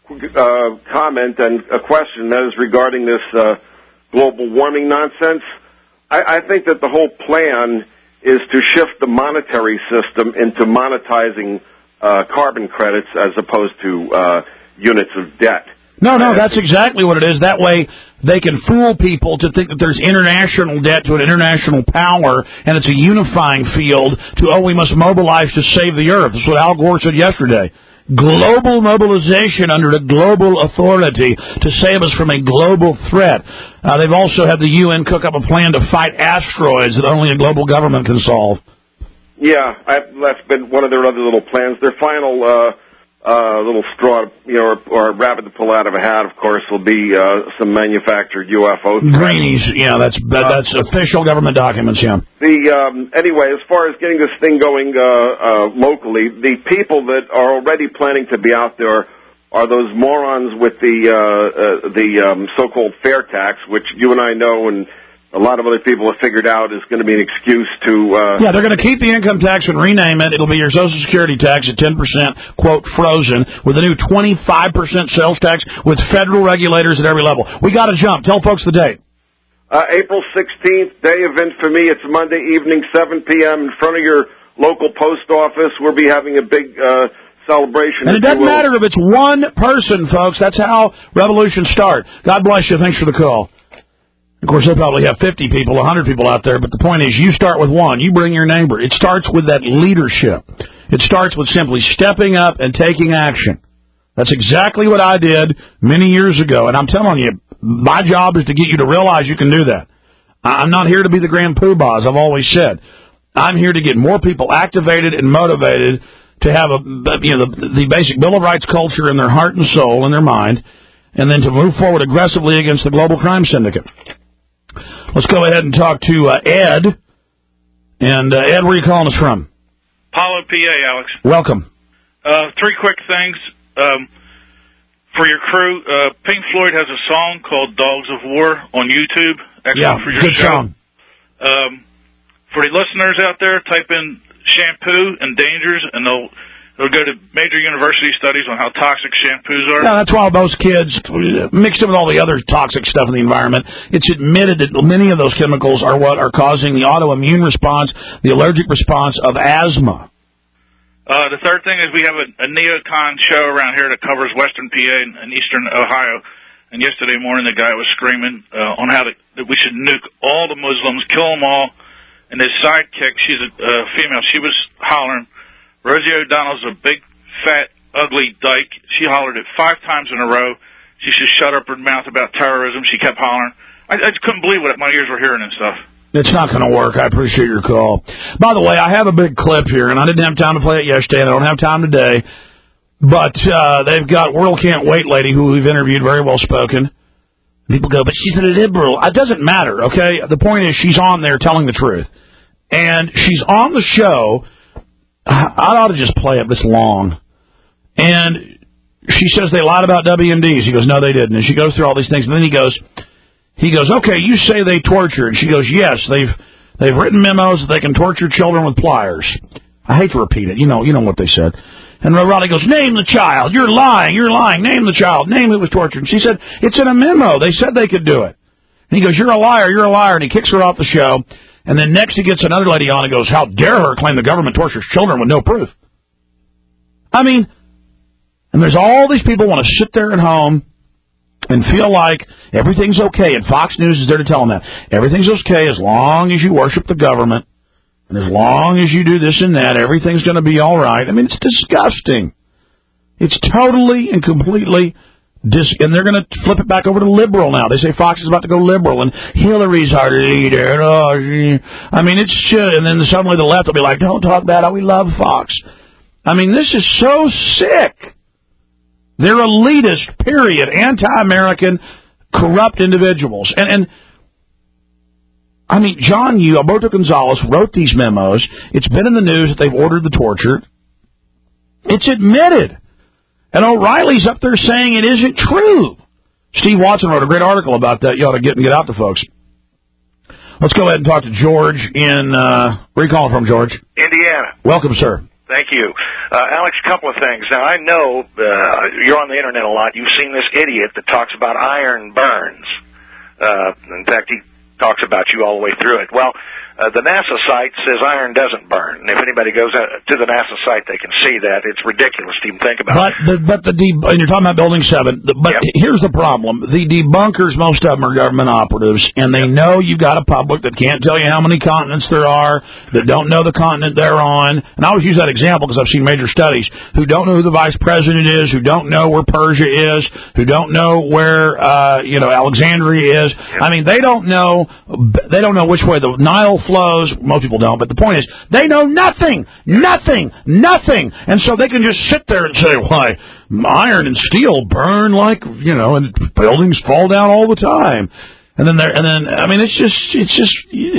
uh, comment and a question, that is regarding this uh, global warming nonsense. I, I think that the whole plan is to shift the monetary system into monetizing uh, carbon credits as opposed to uh, units of debt. No, no, that's exactly what it is. That way they can fool people to think that there's international debt to an international power, and it's a unifying field to, oh, we must mobilize to save the earth. That's what Al Gore said yesterday. Global mobilization under a global authority to save us from a global threat. Uh, they've also had the U N cook up a plan to fight asteroids that only a global government can solve. Yeah, I, that's been one of their other little plans. Their final uh, uh, little straw, you know, or, or rabbit to pull out of a hat, of course, will be uh, some manufactured U F O threats. Greenies, yeah, that's that, that's official government documents, yeah. The um, anyway, as far as getting this thing going uh, uh, locally, the people that are already planning to be out there are those morons with the uh, uh, the um, so-called fair tax, which you and I know, and a lot of other people have figured out is going to be an excuse to... Uh, yeah, they're going to keep the income tax and rename it. It'll be your Social Security tax at ten percent, quote, frozen, with a new twenty-five percent sales tax with federal regulators at every level. We got to jump. Tell folks the date. Uh, April sixteenth, Day of Infamy. It's Monday evening, seven p.m. in front of your local post office. We'll be having a big uh, celebration. And it doesn't matter if it's one person, folks. That's how revolutions start. God bless you. Thanks for the call. Of course, they'll probably have fifty people, one hundred people out there, but the point is you start with one. You bring your neighbor. It starts with that leadership. It starts with simply stepping up and taking action. That's exactly what I did many years ago, and I'm telling you, my job is to get you to realize you can do that. I'm not here to be the grand poobah, as I've always said. I'm here to get more people activated and motivated to have a, you know, the, the basic Bill of Rights culture in their heart and soul and their mind, and then to move forward aggressively against the global crime syndicate. Let's go ahead and talk to uh, Ed. And, uh, Ed, where are you calling us from? Apollo, P A, Alex. Welcome. Uh, three quick things. Um, for your crew, uh, Pink Floyd has a song called Dogs of War on YouTube. Excellent Yeah, for your good show. song. Um, for the listeners out there, type in shampoo and dangers, and they'll they'll go to major university studies on how toxic shampoos are. Yeah, that's why those kids, mixed in with all the other toxic stuff in the environment, it's admitted that many of those chemicals are what are causing the autoimmune response, the allergic response of asthma. Uh, the third thing is we have a, a neocon show around here that covers Western P A and, and Eastern Ohio. And yesterday morning, the guy was screaming uh, on how to, that we should nuke all the Muslims, kill them all. And his sidekick, she's a uh, female, she was hollering. Rosie O'Donnell's a big, fat, ugly dyke. She hollered it five times in a row. She should shut up her mouth about terrorism. She kept hollering. I, I just couldn't believe what my ears were hearing and stuff. It's not going to work. I appreciate your call. By the way, I have a big clip here, and I didn't have time to play it yesterday, and I don't have time today. But uh, they've got World Can't Wait lady, who we've interviewed, very well spoken. People go, but she's a liberal. It doesn't matter, okay? The point is she's on there telling the truth. And she's on the show. I ought to just play it this long. And she says they lied about W M Ds. He goes, no, they didn't. And she goes through all these things. And then he goes... He goes, okay, you say they torture. And she goes, yes, they've they've written memos that they can torture children with pliers. I hate to repeat it. You know you know what they said. And Roddy goes, name the child. You're lying. You're lying. Name the child. Name who was tortured. And she said, it's in a memo. They said they could do it. And he goes, you're a liar. You're a liar. And he kicks her off the show. And then next he gets another lady on and goes, how dare her claim the government tortures children with no proof. I mean, and there's all these people want to sit there at home and feel like everything's okay, and Fox News is there to tell them that. Everything's okay as long as you worship the government, and as long as you do this and that, everything's going to be all right. I mean, it's disgusting. It's totally and completely dis... And they're going to flip it back over to liberal now. They say Fox is about to go liberal, and Hillary's our leader. And, oh, she... I mean, it's just... And then suddenly the left will be like, don't talk bad. Oh, we love Fox. I mean, this is so sick. They're elitist, period, anti-American, corrupt individuals. And, and I mean, John Yoo, Alberto Gonzalez wrote these memos. It's been in the news that they've ordered the torture. It's admitted. And O'Reilly's up there saying it isn't true. Steve Watson wrote a great article about that. You ought to get and get out to folks. Let's go ahead and talk to George in, uh, where are you calling from, George? Indiana. Welcome, sir. Thank you. Uh, Alex, a couple of things. Now, I know uh, you're on the Internet a lot. You've seen this idiot that talks about iron burns. Uh, in fact, he talks about you all the way through it. Well, uh, the NASA site says iron doesn't burn. And if anybody goes to the NASA site, they can see that. It's ridiculous to even think about. But the, but the de- and you're talking about Building seven. The, but yep. Here's the problem. The debunkers, most of them are government operatives, and they yep. know you've got a public that can't tell you how many continents there are, that don't know the continent they're on. And I always use that example because I've seen major studies, who don't know who the vice president is, who don't know where Persia is, who don't know where, uh, you know, Alexandria is. Yep. I mean, they don't know, they don't know which way the Nile flows. Most people don't, but the point is, they know nothing, nothing, nothing. And so they can just sit there and say, why, iron and steel burn like, you know, and buildings fall down all the time. And then they're, and then, I mean, it's just, it's just,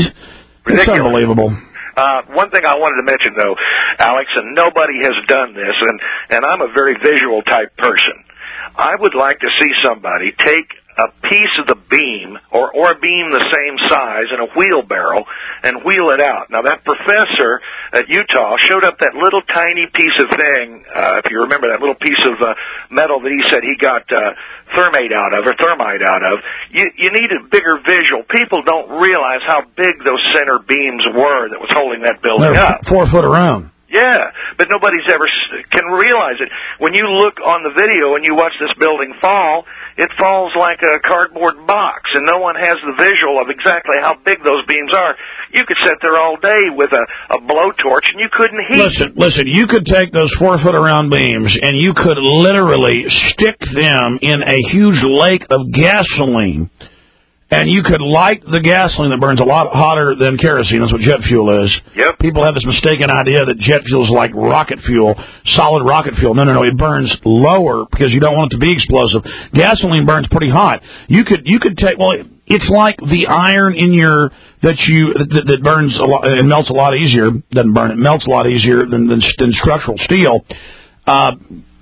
it's unbelievable. Uh, one thing I wanted to mention, though, Alex, and nobody has done this, and, and I'm a very visual type person. I would like to see somebody take a piece of the beam, or, or a beam the same size, in a wheelbarrow, and wheel it out. Now, that professor at Utah showed up that little tiny piece of thing, uh, if you remember, that little piece of uh, metal that he said he got uh, thermate out of, or thermite out of. You, you need a bigger visual. People don't realize how big those center beams were that was holding that building They're up. Four foot around. Yeah, but nobody's ever can realize it. When you look on the video and you watch this building fall, it falls like a cardboard box, and no one has the visual of exactly how big those beams are. You could sit there all day with a, a blowtorch, and you couldn't heat. Listen, listen, you could take those four-foot-around beams, and you could literally stick them in a huge lake of gasoline, and you could light the gasoline that burns a lot hotter than kerosene. That's what jet fuel is. Yep. People have this mistaken idea that jet fuel is like rocket fuel, solid rocket fuel. No, no, no. It burns lower because you don't want it to be explosive. Gasoline burns pretty hot. You could, you could take. Well, it's like the iron in your that you that, that burns a lot and melts a lot easier. Doesn't burn. It melts a lot easier than than, than structural steel. Uh,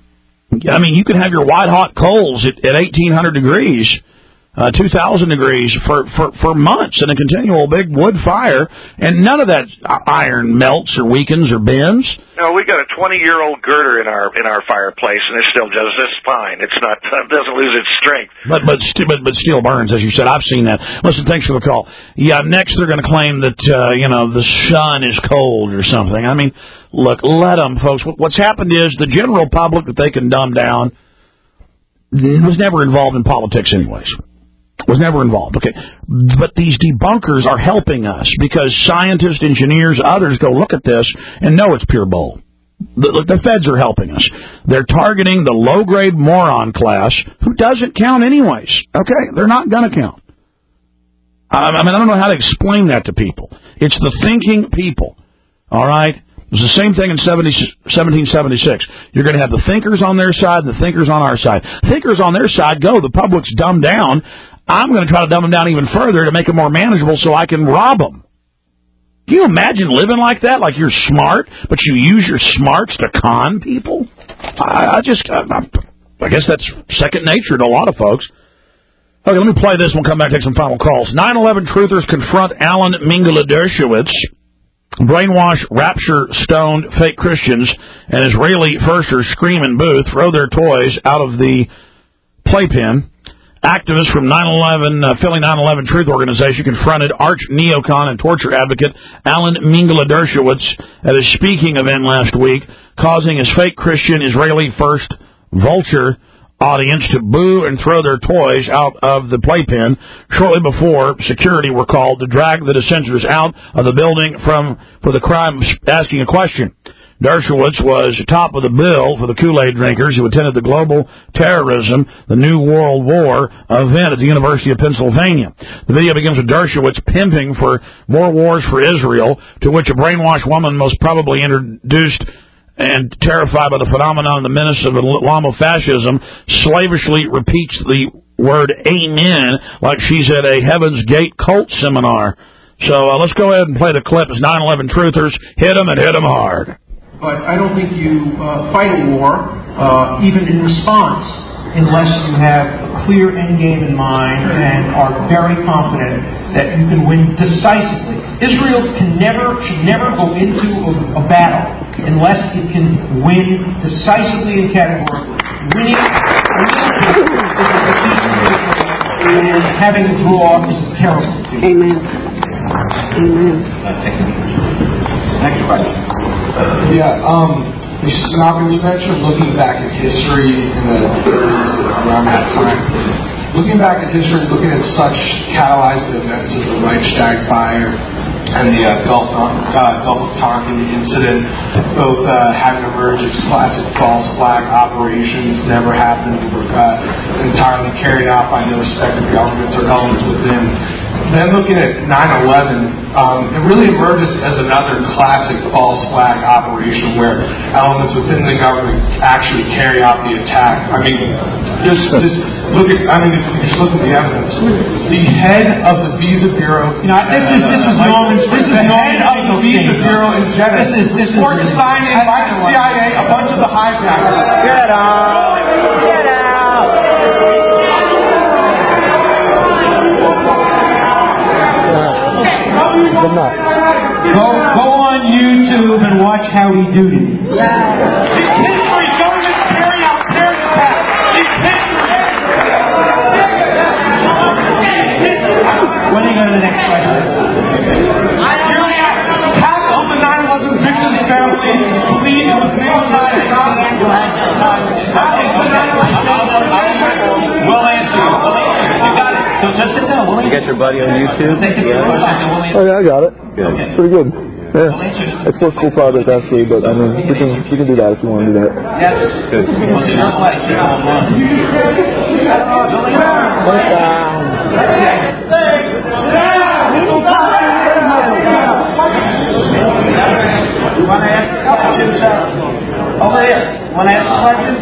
I mean, you could have your white hot coals at, at eighteen hundred degrees. Uh, two thousand degrees for, for, for months in a continual big wood fire, and none of that iron melts or weakens or bends. No, we got a twenty-year-old girder in our in our fireplace, and it still does this fine. It's not it doesn't lose its strength. But but st- but but steel burns, as you said. I've seen that. Listen, thanks for the call. Yeah, next they're going to claim that uh, you know the sun is cold or something. I mean, Look, let them, folks. What's happened is the general public that they can dumb down was never involved in politics anyways. Was never involved, okay. But these debunkers are helping us because scientists, engineers, others go look at this and know it's pure bull. The, the feds are helping us. They're targeting the low-grade moron class who doesn't count anyways, okay? They're not going to count. I, I mean, I don't know how to explain that to people. It's the thinking people, all right? It was the same thing in seventeen seventy-six. You're going to have the thinkers on their side and the thinkers on our side. Thinkers on their side go, the public's dumbed down. I'm going to try to dumb them down even further to make them more manageable so I can rob them. Can you imagine living like that? Like you're smart, but you use your smarts to con people? I, I just, I, I guess that's second nature to a lot of folks. Okay, let me play this. We'll come back and take some final calls. nine eleven truthers confront Alan Mingala Dershowitz. Brainwash, rapture-stoned fake Christians and Israeli firsters scream and boo, throw their toys out of the playpen. Activists from nine eleven, uh, Philly nine eleven Truth Organization confronted arch-neocon and torture advocate Alan Mingala Dershowitz at a speaking event last week, causing his fake Christian Israeli First Vulture audience to boo and throw their toys out of the playpen shortly before security were called to drag the dissenters out of the building from for the crime of asking a question. Dershowitz was top of the bill for the Kool-Aid drinkers who attended the Global Terrorism, the New World War event at the University of Pennsylvania. The video begins with Dershowitz pimping for more wars for Israel, to which a brainwashed woman most probably introduced and terrified by the phenomenon, the menace of Islamofascism, slavishly repeats the word amen like she's at a Heaven's Gate cult seminar. So uh, let's go ahead and play the clip as nine eleven truthers hit them and hit them hard. But I don't think you uh, fight a war, uh, even in response, unless you have a clear end game in mind and are very confident that you can win decisively. Israel can never, should never go into a, a battle unless it can win decisively and categorically. Winning a little bit is a defeat, and having a draw is terrible. Amen. Amen. Next question. Uh, yeah, um, Malcolm, you mentioned looking back at history in the thirties, around that time. Looking back at history, looking at such catalyzed events as the Reichstag fire and the uh, Gulf, uh, Gulf of Tonkin incident, both uh, having emerged as classic false flag operations, never happened, were uh, entirely carried out by no respective governments or elements within. Then looking at nine eleven, um, it really emerges as another classic false flag operation where elements within the government actually carry out the attack. I mean, just, just look at, I mean, if you just look at the evidence. The head of the Visa Bureau, you know, this is, this is Norman's, this is the head of the Visa Bureau in Jeddah. This is, this is signed in by the C I A, a bunch of the hijackers. Get out! Get out! Good luck. Go, go on YouTube and watch Howdy Doody. Yeah. It's history. Governments carry out terror attacks. It's history. When do you go to the next question? Half of the nine eleven victims' families believe it was suicide. We'll answer. You got it. So just sit down. You got your buddy on YouTube? Yeah. Oh yeah, I got it. Good. It's pretty good. Yeah. It's a cool project actually, but I mean, we can we can do that if you want to do that. Yes. Good. Over here. Want to ask questions?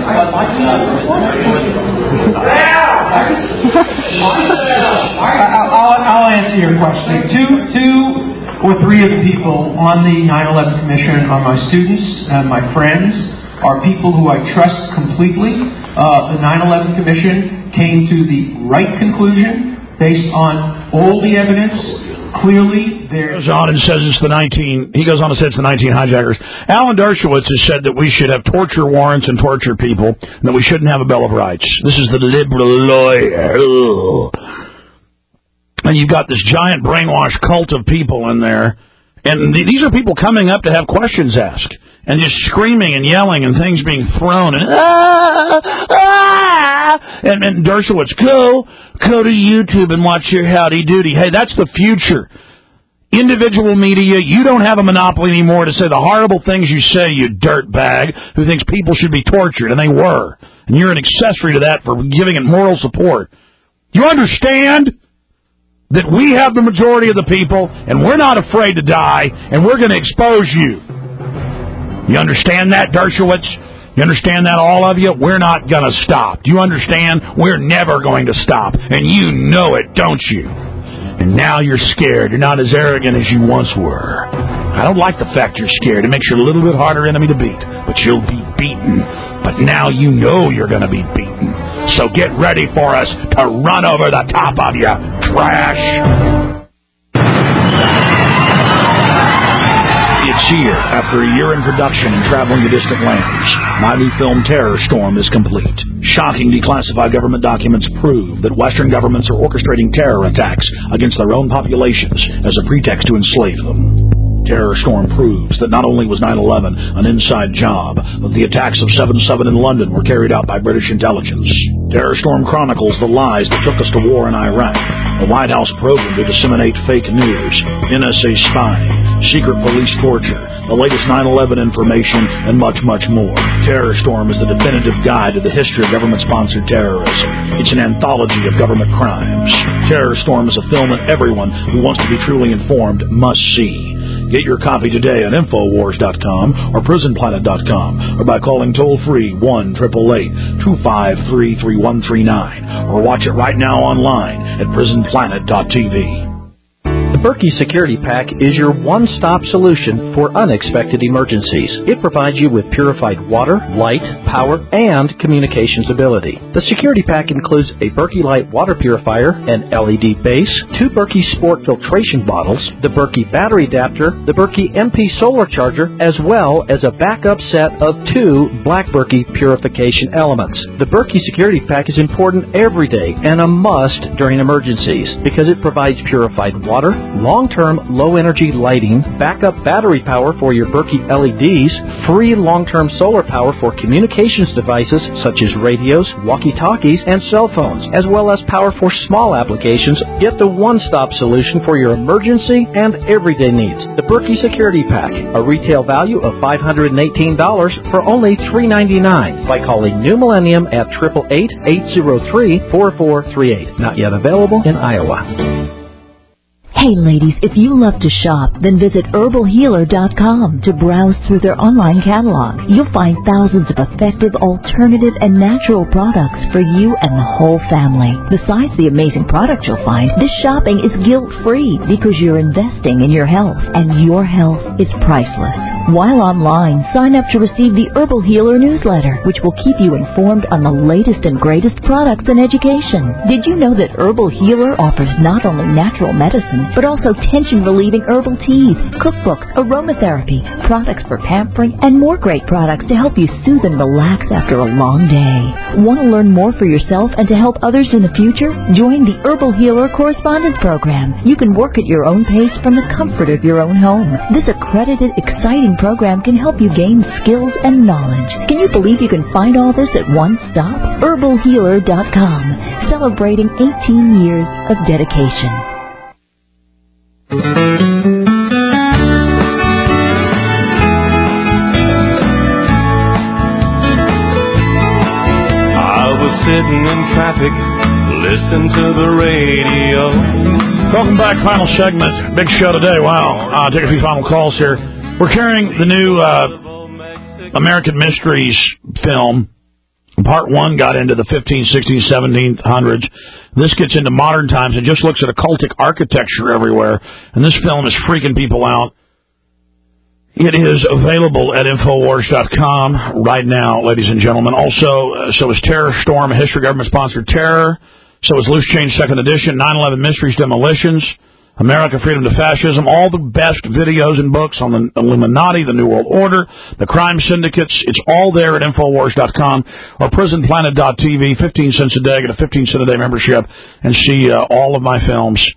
I'll, I'll, I'll answer your question. Two, two or three of the people on the nine eleven Commission are my students and my friends, are people who I trust completely. Uh, the nine eleven Commission came to the right conclusion based on all the evidence. Clearly, there goes on and says it's the nineteen. He goes on and says it's the nineteen hijackers. Alan Dershowitz has said that we should have torture warrants and torture people, and that we shouldn't have a Bill of Rights. This is the liberal lawyer. Ugh. And you've got this giant brainwashed cult of people in there, and th- these are people coming up to have questions asked. and just screaming and yelling and things being thrown and ah, ah, and, and Dershowitz, go, go to YouTube and watch your Howdy Doody. Hey, that's the future. Individual media, you don't have a monopoly anymore to say the horrible things you say, you dirtbag who thinks people should be tortured, and they were. And you're an accessory to that for giving it moral support. You understand that we have the majority of the people, and we're not afraid to die, and we're going to expose you. You understand that, Dershowitz? You understand that, all of you? We're not going to stop. Do you understand? We're never going to stop, and you know it, don't you? And now you're scared. You're not as arrogant as you once were. I don't like the fact you're scared. It makes you a little bit harder enemy to beat. But you'll be beaten. But now you know you're going to be beaten. So get ready for us to run over the top of you, trash. It's here. After a year in production and traveling to distant lands, my new film Terror Storm is complete. Shocking declassified government documents prove that Western governments are orchestrating terror attacks against their own populations as a pretext to enslave them. Terror Storm proves that not only was nine eleven an inside job, but the attacks of seven seven in London were carried out by British intelligence. Terror Storm chronicles the lies that took us to war in Iraq, the White House program to disseminate fake news, N S A spying, secret police torture, the latest nine eleven information, and much, much more. Terror Storm is the definitive guide to the history of government-sponsored terrorism. It's an anthology of government crimes. Terror Storm is a film that everyone who wants to be truly informed must see. Get your copy today at Infowars dot com or Prison Planet dot com or by calling toll-free one eight eight eight, two five three, three one three nine or watch it right now online at Prison Planet dot T V. The Berkey Security Pack is your one-stop solution for unexpected emergencies. It provides you with purified water, light, power, and communications ability. The Security Pack includes a Berkey Light water purifier, an L E D base, two Berkey Sport filtration bottles, the Berkey battery adapter, the Berkey M P solar charger, as well as a backup set of two Black Berkey purification elements. The Berkey Security Pack is important every day and a must during emergencies because it provides purified water, long-term low-energy lighting, backup battery power for your Berkey L E Ds, free long-term solar power for communications devices such as radios, walkie-talkies, and cell phones, as well as power for small applications. Get the one-stop solution for your emergency and everyday needs. The Berkey Security Pack, a retail value of five hundred eighteen dollars for only three ninety-nine by calling New Millennium at eight eight eight, eight zero three, four four three eight. Not yet available in Iowa. Hey ladies, if you love to shop, then visit herbal healer dot com to browse through their online catalog. You'll find thousands of effective, alternative, and natural products for you and the whole family. Besides the amazing products you'll find, this shopping is guilt-free because you're investing in your health, and your health is priceless. While online, sign up to receive the Herbal Healer newsletter, which will keep you informed on the latest and greatest products and education. Did you know that Herbal Healer offers not only natural medicine, but also tension-relieving herbal teas, cookbooks, aromatherapy, products for pampering, and more great products to help you soothe and relax after a long day. Want to learn more for yourself and to help others in the future? Join the Herbal Healer Correspondence Program. You can work at your own pace from the comfort of your own home. This accredited, exciting program can help you gain skills and knowledge. Can you believe you can find all this at one stop? herbal healer dot com, celebrating eighteen years of dedication. I was sitting in traffic, listening to the radio. Welcome back, final segment. Big show today. Wow. I'll take a few final calls here. We're carrying the new uh, American Mysteries film. Part one got into the fifteenth, sixteenth, seventeenth hundreds. This gets into modern times and just looks at occultic architecture everywhere. And this film is freaking people out. It is available at Infowars dot com right now, ladies and gentlemen. Also, uh, so is Terror Storm, a history of government-sponsored terror. So is Loose Change second edition, nine eleven Mysteries, Demolitions, America, Freedom to Fascism, all the best videos and books on the Illuminati, the New World Order, the crime syndicates. It's all there at Infowars dot com or Prison Planet dot T V, fifteen cents a day. Get a fifteen cent a day membership and see uh, all of my films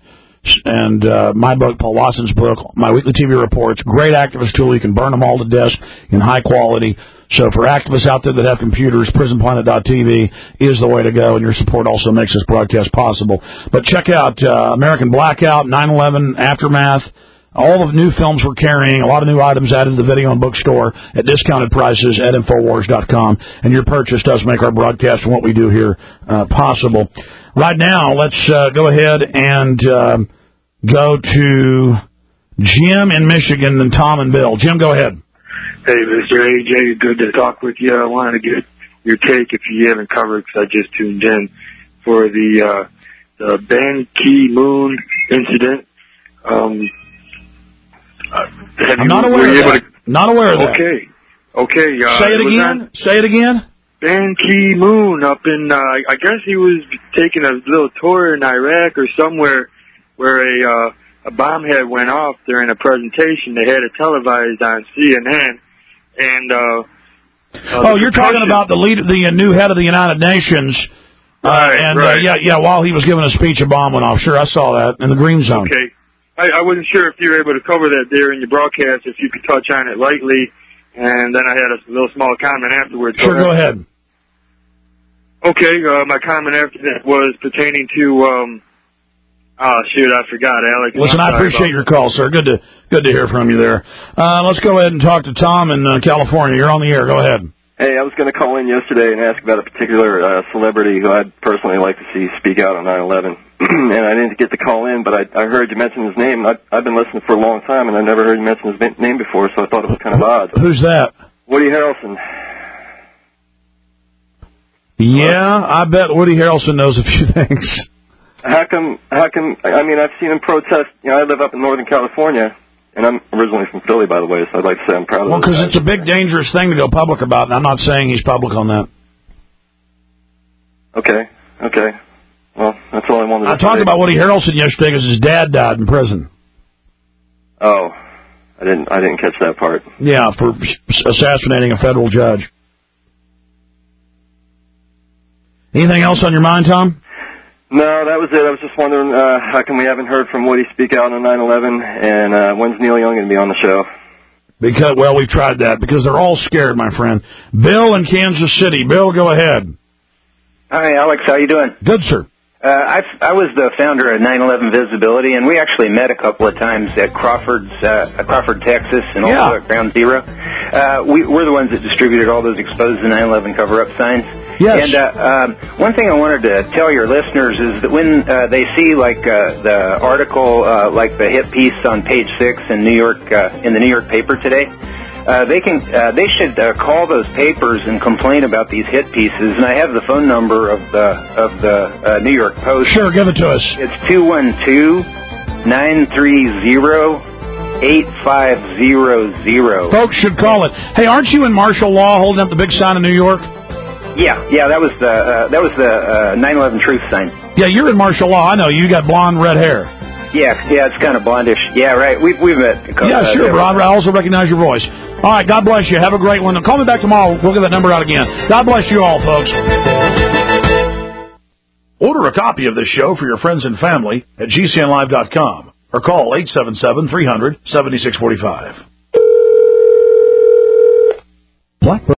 and uh, my book, Paul Watson's book, my weekly T V reports. Great activist tool. You can burn them all to death in high quality. So for activists out there that have computers, prison planet dot T V is the way to go, and your support also makes this broadcast possible. But check out uh, American Blackout, nine eleven Aftermath, all the new films we're carrying, a lot of new items added to the video and bookstore at discounted prices at Infowars dot com, and your purchase does make our broadcast and what we do here uh, possible. Right now, let's uh, go ahead and uh, go to Jim in Michigan and Tom and Bill. Jim, go ahead. Hey, Mister A J, good to talk with you. I wanted to get your take, if you haven't covered, because I just tuned in, for the uh, the Ban Ki-moon incident. Um, uh, have I'm you, not aware were of you that. able to, Not aware of that. Okay. Okay. Uh, Say it was again. on Say it again. Ban Ki-moon up in, uh, I guess he was taking a little tour in Iraq or somewhere where a uh, a bomb head went off during a presentation. They had it televised on C N N. And uh, uh, oh, you're talking about the lead, the uh, new head of the United Nations, uh, right, and right. Uh, yeah, yeah. While he was giving a speech, a bomb went off. Sure, I saw that in the green zone. Okay, I, I wasn't sure if you were able to cover that there in your broadcast. If you could touch on it lightly, and then I had a little small comment afterwards. Sure, go ahead. Okay, uh, my comment after that was pertaining to. Um, Oh, shoot, I forgot, Alex. Listen, I appreciate your call, sir. Good to good to hear from you there. Uh, let's go ahead and talk to Tom in uh, California. You're on the air. Go ahead. Hey, I was going to call in yesterday and ask about a particular uh, celebrity who I'd personally like to see speak out on nine eleven. And I didn't get to call in, but I, I heard you mention his name. I, I've been listening for a long time, and I've never heard you mention his name before, so I thought it was kind of odd. Who's that? Woody Harrelson. Yeah, I bet Woody Harrelson knows a few things. How come, how come, I mean, I've seen him protest, you know, I live up in Northern California, and I'm originally from Philly, by the way, so I'd like to say I'm proud of Well, those because guys. it's a big, dangerous thing to go public about, and I'm not saying he's public on that. Okay, okay. Well, that's all I wanted to I talked say. about Woody Harrelson yesterday because his dad died in prison. Oh, I didn't, I didn't catch that part. Yeah, for assassinating a federal judge. Anything else on your mind, Tom? No, that was it. I was just wondering, uh, how come we haven't heard from Woody speak out on nine eleven, and uh, when's Neil Young going to be on the show? Because, well, we've tried that, because they're all scared, my friend. Bill in Kansas City. Bill, go ahead. Hi, Alex. How you doing? Good, sir. Uh, I, I was the founder of nine eleven Visibility, and we actually met a couple of times at Crawford's, uh, Crawford, Texas, and also Yeah. at Ground Zero. Uh, we, we're the ones that distributed all those exposed the nine eleven cover-up signs. Yes. And uh, um, one thing I wanted to tell your listeners is that when uh, they see like uh, the article, uh, like the hit piece on page six in New York, uh, in the New York paper today, uh, they can uh, they should uh, call those papers and complain about these hit pieces. And I have the phone number of the of the uh, New York Post. Sure, give it to us. It's two one two, nine three zero, eight five zero zero. Folks should call it. Hey, aren't you in martial law holding up the big sign in New York? Yeah, yeah, that was the uh, that was the uh, nine eleven truth sign. Yeah, you're in martial law. I know. You got blonde, red hair. Yeah, yeah, it's kind of blondish. Yeah, right. We've we've met. a couple- Yeah, uh, sure, there. Rob. I also recognize your voice. All right, God bless you. Have a great one. Call me back tomorrow. We'll get that number out again. God bless you all, folks. Order a copy of this show for your friends and family at G C N live dot com or call eight seven seven, three hundred, seventy-six forty-five. Blackbird.